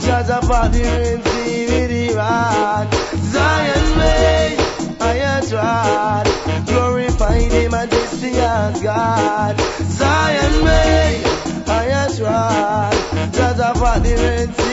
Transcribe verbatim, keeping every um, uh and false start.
Just about the rain, see me the rod. Zion made, I had tried. Glorify the majesty of God. Zion made, I had tried. Just about the rain.